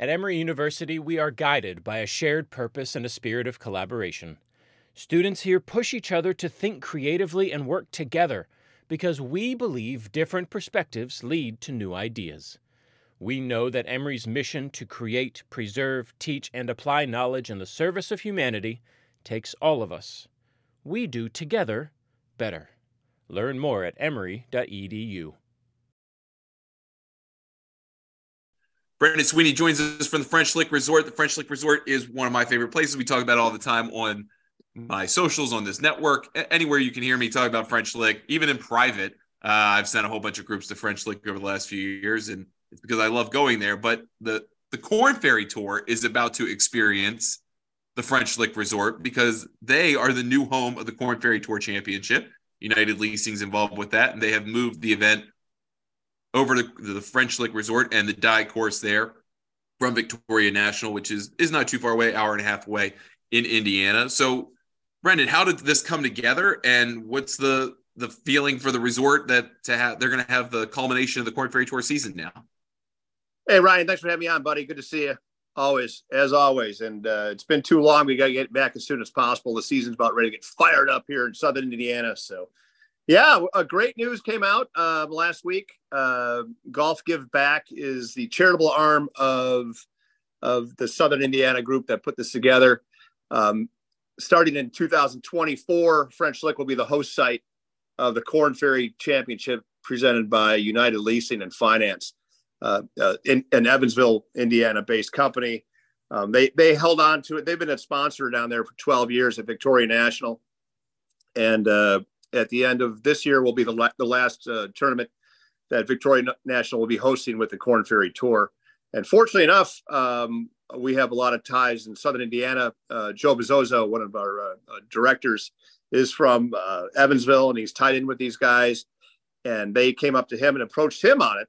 At Emory University, we are guided by a shared purpose and a spirit of collaboration. Students here push each other to think creatively and work together because we believe different perspectives lead to new ideas. We know that Emory's mission to create, preserve, teach, and apply knowledge in the service of humanity takes all of us. We do together better. Learn more at emory.edu. Brendan Sweeney joins us from the French Lick Resort. The French Lick Resort is one of my favorite places. We talk about it all the time on my socials, on this network, anywhere you can hear me talk about French Lick, even in private. I've sent a whole bunch of groups to French Lick over the last few years, and it's because I love going there. But the Korn Ferry Tour is about to experience the French Lick Resort because they are the new home of the Korn Ferry Tour Championship. United Leasing's involved with that, and they have moved the event over to the French Lick Resort and the Dye course there from Victoria National, which is not too far away, hour and a half away in Indiana. So, Brendan, how did this come together, and what's the feeling for the resort that they're going to have the culmination of the Korn Ferry Tour season now? Hey, Ryan, thanks for having me on, buddy. Good to see you. As always. And it's been too long. We got to get back as soon as possible. The season's about ready to get fired up here in Southern Indiana. So, yeah, great news came out last week. Golf Give Back is the charitable arm of the Southern Indiana group that put this together. Starting in 2024, French Lick will be the host site of the Korn Ferry Championship presented by United Leasing and Finance. In Evansville, Indiana-based company. They held on to it. They've been a sponsor down there for 12 years at Victoria National. And at the end of this year will be the last tournament that Victoria National will be hosting with the Korn Ferry Tour. And fortunately enough, we have a lot of ties in Southern Indiana. Joe Bezzoso, one of our directors, is from Evansville, and he's tied in with these guys. And they came up to him and approached him on it.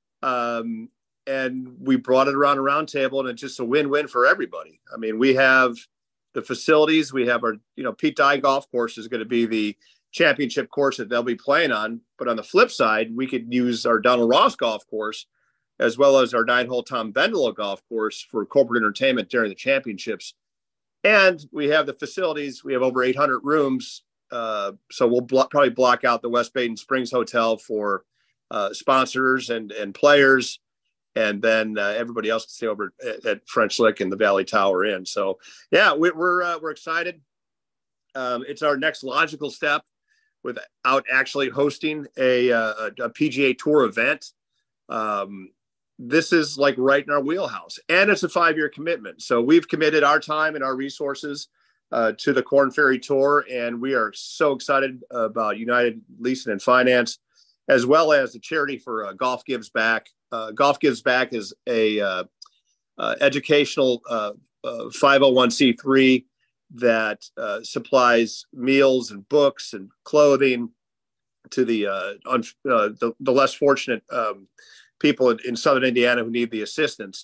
And we brought it around a round table, and it's just a win-win for everybody. I mean, we have the facilities, we have our, Pete Dye golf course is going to be the championship course that they'll be playing on. But on the flip side, we could use our Donald Ross golf course as well as our 9-hole Tom Bendelow golf course for corporate entertainment during the championships. And we have the facilities. We have over 800 rooms. So we'll probably block out the West Baden Springs Hotel for sponsors and players, and then everybody else can stay over at French Lick and the Valley Tower Inn. So yeah, we're excited. It's our next logical step without actually hosting a PGA Tour event. This is like right in our wheelhouse, and it's a 5-year commitment. So we've committed our time and our resources to the Korn Ferry Tour, and we are so excited about United Leasing and Finance, as well as the charity for Golf Gives Back. Golf Gives Back is a educational 501c3 that supplies meals and books and clothing to the less fortunate people in Southern Indiana who need the assistance.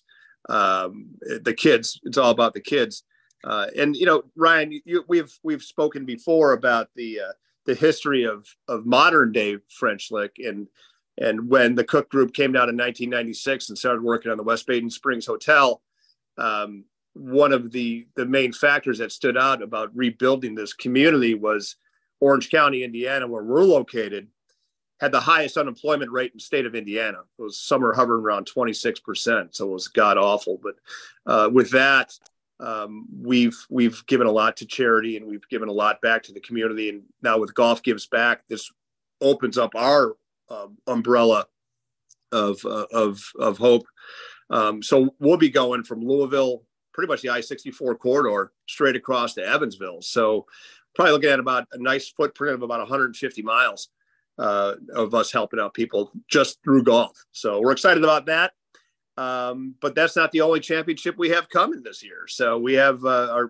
The kids, it's all about the kids. And Ryan, we've spoken before about the history of modern day French Lick, and when the Cook Group came down in 1996 and started working on the West Baden Springs Hotel, one of the main factors that stood out about rebuilding this community was Orange County, Indiana, where we're located, had the highest unemployment rate in the state of Indiana. It was somewhere hovering around 26%, so it was god awful. But with that, we've given a lot to charity, and we've given a lot back to the community. And now with Golf Gives Back, this opens up our umbrella of hope. So we'll be going from Louisville, pretty much the I-64 corridor, straight across to Evansville. So probably looking at about a nice footprint of about 150 miles of us helping out people just through golf. So we're excited about that. But that's not the only championship we have coming this year. So we have our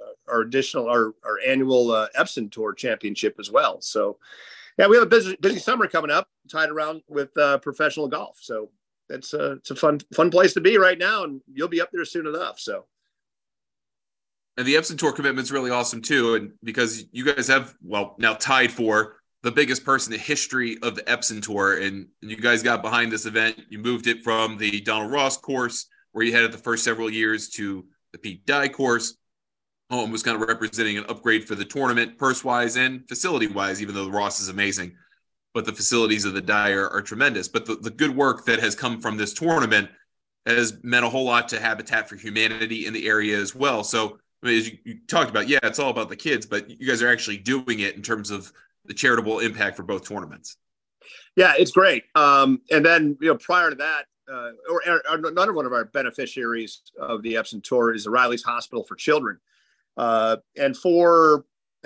annual Epson Tour Championship as well. So yeah, we have a busy summer coming up, tied around with professional golf. So it's a fun place to be right now, and you'll be up there soon enough. So. And the Epson Tour commitment's really awesome too, and because you guys have now tied for the biggest person in the history of the Epson Tour, and you guys got behind this event. You moved it from the Donald Ross course where you headed the first several years to the Pete Dye course. And was kind of representing an upgrade for the tournament, purse-wise and facility-wise, even though the Ross is amazing. But the facilities of the Dye are tremendous. But the good work that has come from this tournament has meant a whole lot to Habitat for Humanity in the area as well. So, I mean, as you talked about, yeah, it's all about the kids, but you guys are actually doing it in terms of the charitable impact for both tournaments. Yeah, it's great. And then, prior to that, another one of our beneficiaries of the Epson Tour is the Riley's Hospital for Children. And for,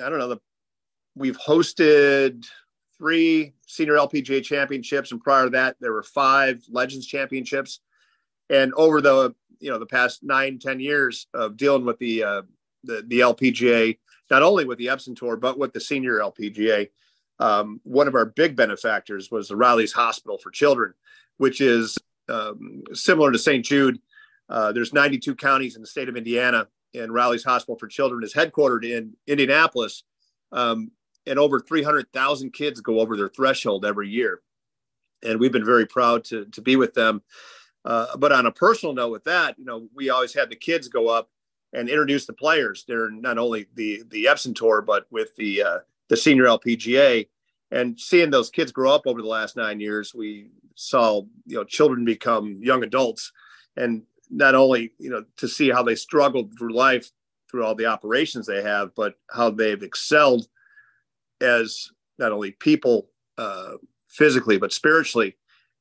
we've hosted 3 senior LPGA championships. And prior to that, there were 5 Legends championships. And over the past 9-10 years of dealing with the LPGA, not only with the Epson Tour, but with the senior LPGA, one of our big benefactors was the Riley's Hospital for Children, which is similar to St. Jude. There's 92 counties in the state of Indiana, and Riley's Hospital for Children is headquartered in Indianapolis. And over 300,000 kids go over their threshold every year. And we've been very proud to be with them. But on a personal note with that, we always had the kids go up and introduce the players. They're not only the Epson Tour, but with the senior LPGA. And seeing those kids grow up over the last 9 years, we saw, children become young adults. And not only, to see how they struggled through life, through all the operations they have, but how they've excelled as not only people physically, but spiritually,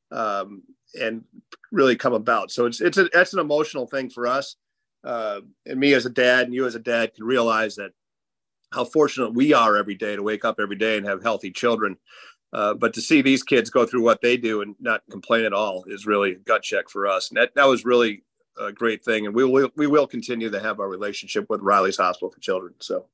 and really come about. So that's an emotional thing for us. And me as a dad and you as a dad can realize that how fortunate we are every day to wake up every day and have healthy children. But to see these kids go through what they do and not complain at all is really a gut check for us. And that was really a great thing. And we will continue to have our relationship with Riley's Hospital for Children. So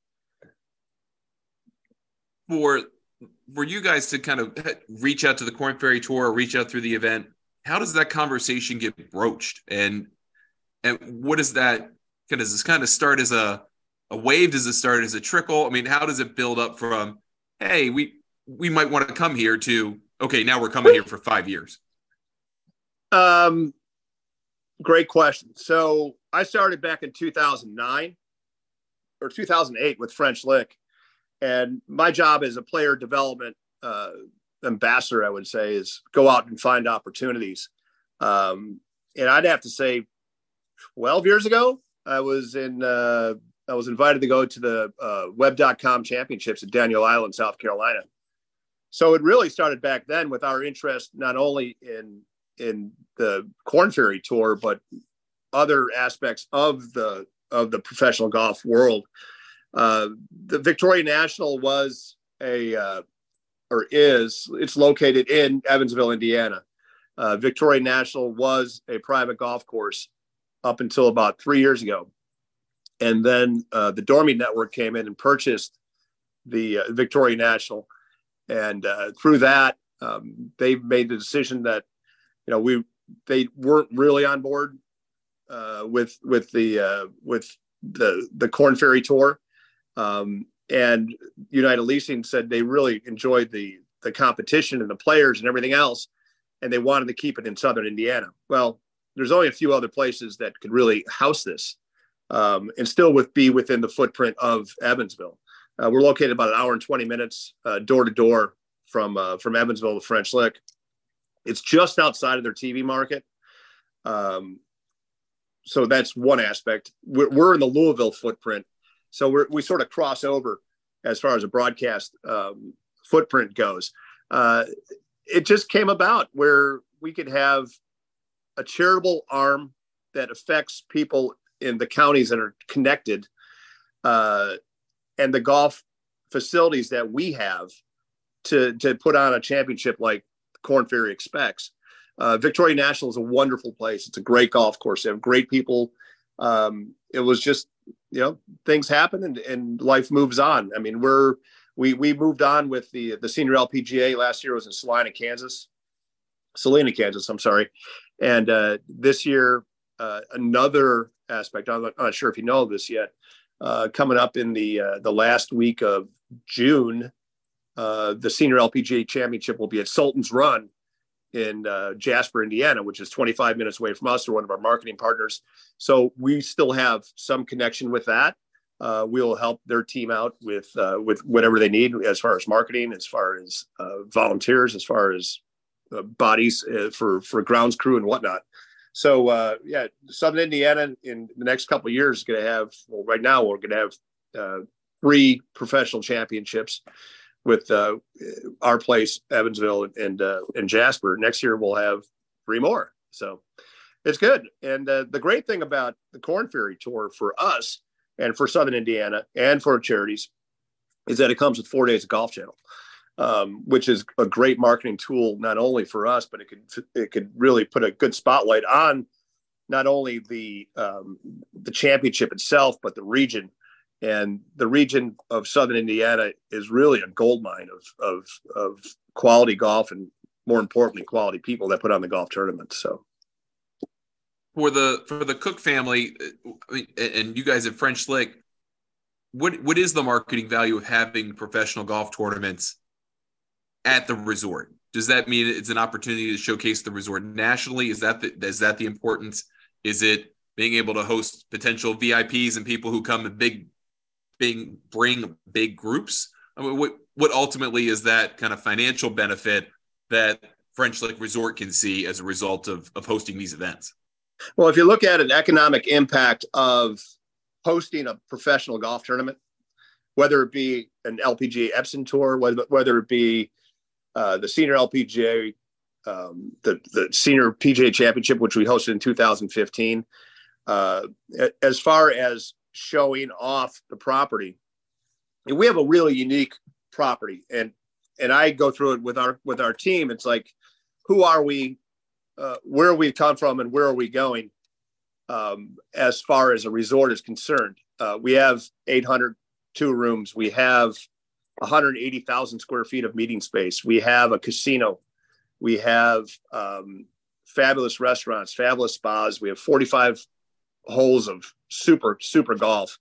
for you guys to kind of reach out to the Korn Ferry Tour or reach out through the event, how does that conversation get broached? And what is that? Does this kind of start as a wave? Does it start as a trickle? I mean, how does it build up from, hey, we might want to come here to, okay, now we're coming here for 5 years? Great question. So I started back in 2009 or 2008 with French Lick. And my job as a player development ambassador, I would say, is go out and find opportunities. And I'd have to say 12 years ago, I was invited to go to the Web.com championships at Daniel Island, South Carolina. So it really started back then with our interest, not only in the Korn Ferry Tour, but other aspects of the professional golf world. The Victoria National was it's located in Evansville, Indiana. Victoria National was a private golf course up until about 3 years ago. And then the Dormy Network came in and purchased the Victoria National. And through that, they made the decision that, they weren't really on board with the Korn Ferry Tour. And United Leasing said they really enjoyed the competition and the players and everything else, and they wanted to keep it in Southern Indiana. Well, there's only a few other places that could really house this, and still be within the footprint of Evansville. We're located about an hour and 20 minutes door to door from Evansville to French Lick. It's just outside of their TV market. So that's one aspect. We're in the Louisville footprint. So we sort of cross over as far as a broadcast footprint goes. It just came about where we could have a charitable arm that affects people in the counties that are connected, and the golf facilities that we have to put on a championship like Korn Ferry expects. Victoria National is a wonderful place. It's a great golf course. They have great people. It was just, things happen and life moves on. I mean, we moved on with the senior LPGA. Last year was in Salina, Kansas. I'm sorry. And this year, another aspect, I'm not sure if you know this yet, coming up in the last week of June, the senior LPGA championship will be at Sultan's Run in Jasper, Indiana, which is 25 minutes away from us. They're one of our marketing partners. So we still have some connection with that. We'll help their team out with whatever they need as far as marketing, as far as volunteers, as far as bodies for grounds crew and whatnot. So Southern Indiana in the next couple of years is going to have. Well, right now we're going to have 3 professional championships with our place, Evansville, and Jasper. Next year we'll have 3 more. So it's good. And the great thing about the Corn Ferry Tour for us and for Southern Indiana and for charities is that it comes with 4 days of Golf Channel, which is a great marketing tool, not only for us, but it could really put a good spotlight on not only the championship itself, but the region. And the region of Southern Indiana is really a goldmine of quality golf, and more importantly, quality people that put on the golf tournament. So for the Cook family, and you guys at French Lick, what is the marketing value of having professional golf tournaments at the resort? Does that mean it's an opportunity to showcase the resort nationally? Is that the importance? Is it being able to host potential VIPs and people who come in bring big groups? I mean, what ultimately is that kind of financial benefit that French Lick Resort can see as a result of hosting these events? Well, if you look at an economic impact of hosting a professional golf tournament, whether it be an LPGA Epson Tour, whether it be the Senior LPGA, the Senior PGA Championship, which we hosted in 2015, as far as showing off the property, and we have a really unique property, and I go through it with our team. It's like, who are we, where we come from, and where are we going as far as a resort is concerned. We have 802 rooms. We have 180,000 square feet of meeting space. We have a casino. We have fabulous restaurants, fabulous spas. We have 45 holes of super golf.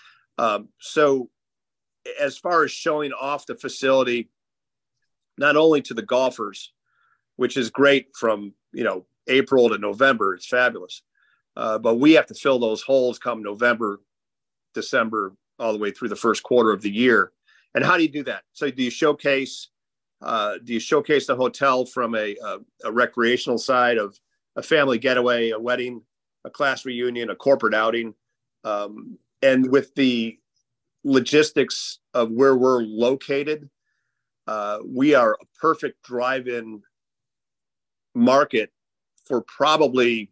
So as far as showing off the facility, not only to the golfers, which is great from, April to November, it's fabulous. But we have to fill those holes come November, December, all the way through the first quarter of the year. And how do you do that? So do you showcase the hotel from a recreational side of a family getaway, a wedding, a class reunion, a corporate outing? And with the logistics of where we're located, we are a perfect drive-in market for probably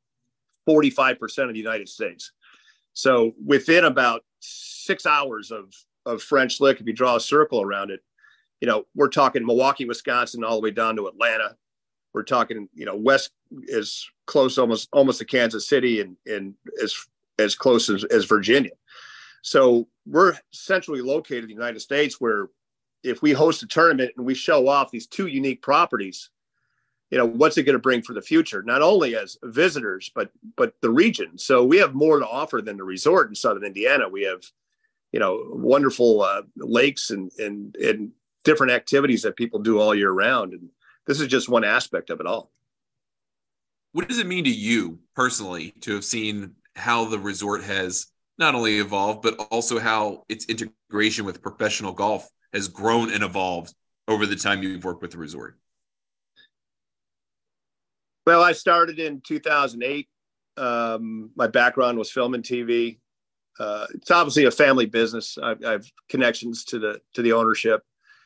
45% of the United States. So within about 6 hours of French Lick, if you draw a circle around it, we're talking Milwaukee, Wisconsin, all the way down to Atlanta. We're talking, west is close, almost to Kansas City, and as close as Virginia. So we're centrally located in the United States, where if we host a tournament and we show off these 2 unique properties, what's it going to bring for the future, not only as visitors, but the region. So we have more to offer than the resort in Southern Indiana. We have, wonderful lakes and different activities that people do all year round. And this is just one aspect of it all. What does it mean to you personally to have seen how the resort has not only evolved, but also how its integration with professional golf has grown and evolved over the time you've worked with the resort? Well, I started in 2008. My background was film and TV. It's obviously a family business. I have connections to the ownership.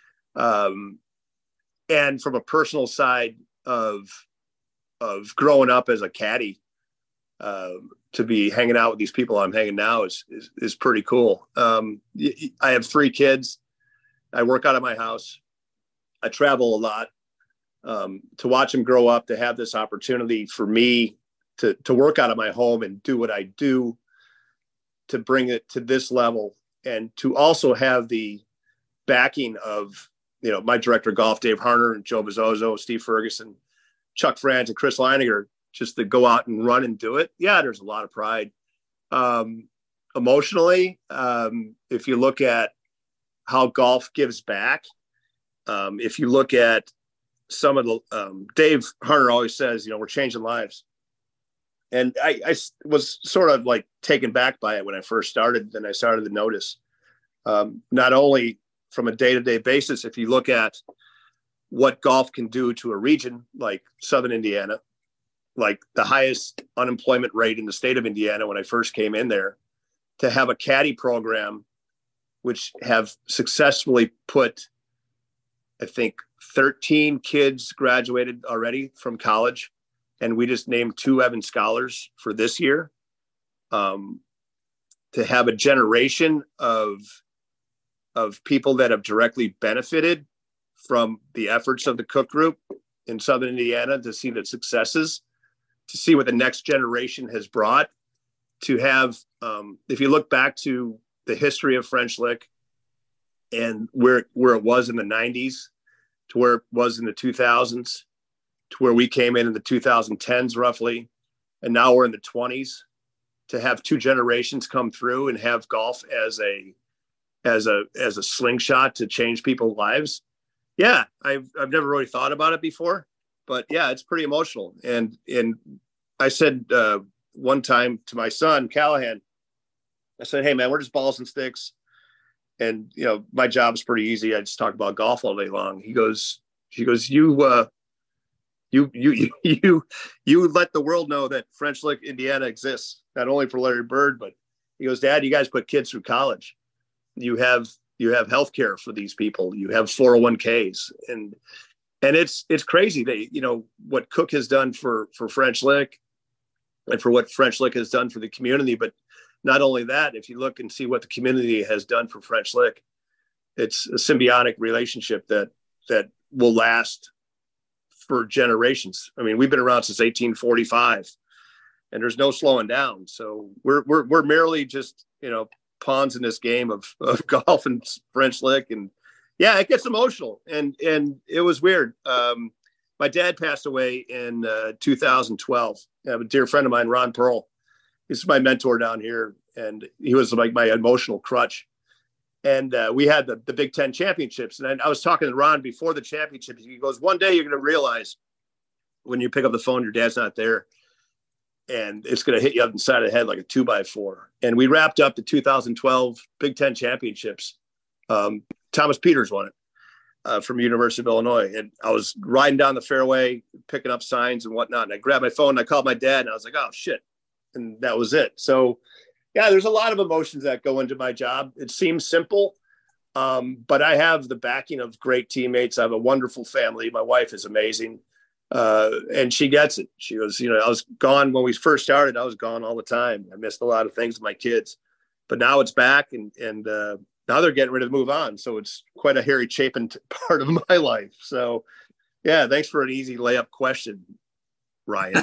And from a personal side of growing up as a caddy, to be hanging out with these people I'm hanging now is pretty cool. I have 3 kids. I work out of my house. I travel a lot. To watch them grow up, to have this opportunity for me to work out of my home and do what I do, to bring it to this level, and to also have the backing of, my director of golf, Dave Harner, and Joe Bezzoso, Steve Ferguson, Chuck Franz, and Chris Leininger, just to go out and run and do it. Yeah, there's a lot of pride. Emotionally, if you look at how golf gives back, if you look at some of the Dave Harner always says, we're changing lives. And I was sort of like taken back by it when I first started. Then I started to notice, not only from a day-to-day basis, if you look at what golf can do to a region like Southern Indiana, like the highest unemployment rate in the state of Indiana when I first came in there, to have a caddy program, which have successfully put, I think, 13 kids graduated already from college. And we just named 2 Evans Scholars for this year. To have a generation of people that have directly benefited from the efforts of the Cook Group in Southern Indiana, to see the successes, to see what the next generation has brought, to have, if you look back to the history of French Lick and where it was in the 90s to where it was in the 2000s, to where we came in the 2010s roughly, and now we're in the 20s, to have 2 generations come through and have golf as a slingshot to change people's lives. Yeah, I've never really thought about it before, but yeah, it's pretty emotional. And I said one time to my son Callahan, I said, "Hey man, we're just balls and sticks, and my job's pretty easy. I just talk about golf all day long." He goes, you let the world know that French Lick, Indiana exists, not only for Larry Bird, but he goes, "Dad, you guys put kids through college. You have healthcare for these people. You have 401ks." And it's crazy that, what Cook has done for French Lick and for what French Lick has done for the community. But not only that, if you look and see what the community has done for French Lick, it's a symbiotic relationship that will last for generations. I mean, we've been around since 1845, and there's no slowing down. So we're merely just, pawns in this game of golf and French Lick. And yeah, it gets emotional, and it was weird. My dad passed away in 2012. I have a dear friend of mine, Ron Pearl. He's my mentor down here, and he was like my emotional crutch. And we had the Big Ten championships. And I was talking to Ron before the championships. He goes, "One day you're going to realize when you pick up the phone, your dad's not there, and it's going to hit you up inside of the head like a 2x4. And we wrapped up the 2012 Big Ten championships. Thomas Peters won it from University of Illinois. And I was riding down the fairway, picking up signs and whatnot. And I grabbed my phone and I called my dad, and I was like, "Oh shit." And that was it. So yeah, there's a lot of emotions that go into my job. It seems simple, but I have the backing of great teammates. I have a wonderful family. My wife is amazing. And she gets it. She goes, I was gone when we first started. I was gone all the time. I missed a lot of things with my kids, but now it's back, and now they're getting ready to move on. So it's quite a Harry Chapin part of my life. So yeah, thanks for an easy layup question, Ryan.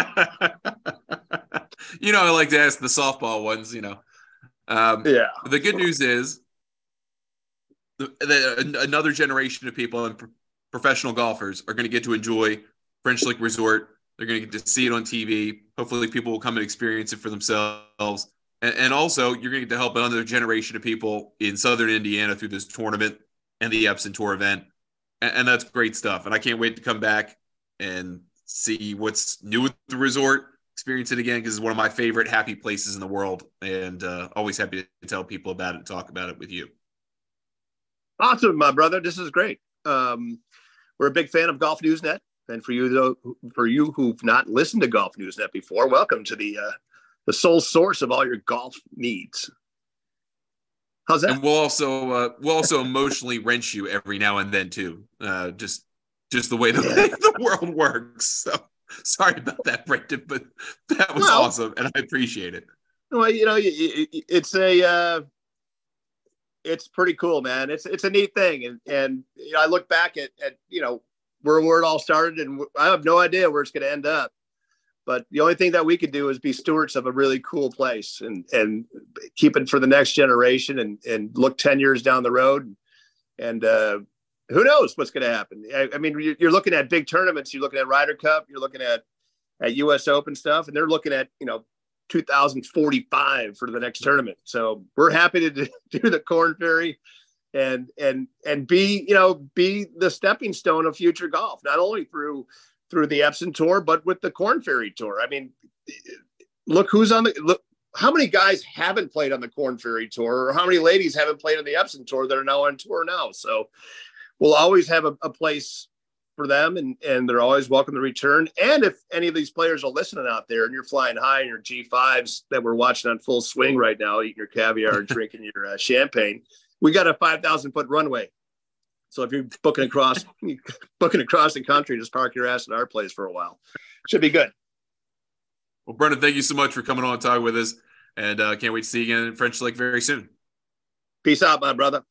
I like to ask the softball ones, Yeah. The good news is another generation of people and professional golfers are going to get to enjoy French Lick Resort. They're going to get to see it on TV. Hopefully people will come and experience it for themselves. And also you're going to get to help another generation of people in Southern Indiana through this tournament and the Epson Tour event. And that's great stuff. And I can't wait to come back and see what's new with the resort, experience it again, because it's one of my favorite happy places in the world. And always happy to tell people about it and talk about it with you. Awesome, my brother. This is great. We're a big fan of Golf Newsnet. And for you who've not listened to Golf Newsnet before, welcome to the sole source of all your golf needs. How's that? And we'll also emotionally wrench you every now and then too. Just the way the world works. So sorry about that, Brendan, but that was awesome, and I appreciate it. Well, it's pretty cool, man. It's a neat thing, and I look back at where it all started, and I have no idea where it's going to end up. But the only thing that we could do is be stewards of a really cool place and keep it for the next generation and look 10 years down the road. And who knows what's going to happen? I mean, you're looking at big tournaments. You're looking at Ryder Cup. You're looking at U.S. Open stuff. And they're looking at, 2045 for the next tournament. So we're happy to do the Corn Ferry and be, you know, be the stepping stone of future golf, not only through the Epson Tour, but with the Korn Ferry Tour. I mean, look how many guys haven't played on the Korn Ferry Tour, or how many ladies haven't played on the Epson Tour that are now on tour now. So we'll always have a place for them, and they're always welcome to return. And if any of these players are listening out there and you're flying high in your G5s that we're watching on Full Swing right now, eating your caviar and drinking your champagne, we got a 5,000-foot runway. So if you're booking across the country, just park your ass at our place for a while. Should be good. Well, Brendan, thank you so much for coming on and talking with us, and can't wait to see you again in French Lick very soon. Peace out, my brother.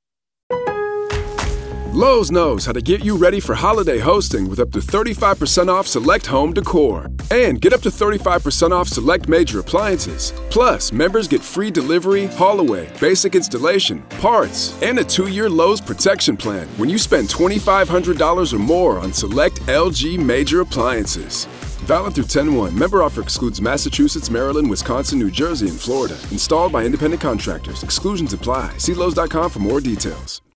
Lowe's knows how to get you ready for holiday hosting with up to 35% off select home decor. And get up to 35% off select major appliances. Plus, members get free delivery, haul-away, basic installation, parts, and a 2-year Lowe's protection plan when you spend $2,500 or more on select LG major appliances. Valid through 10/1. Member offer excludes Massachusetts, Maryland, Wisconsin, New Jersey, and Florida. Installed by independent contractors. Exclusions apply. See Lowe's.com for more details.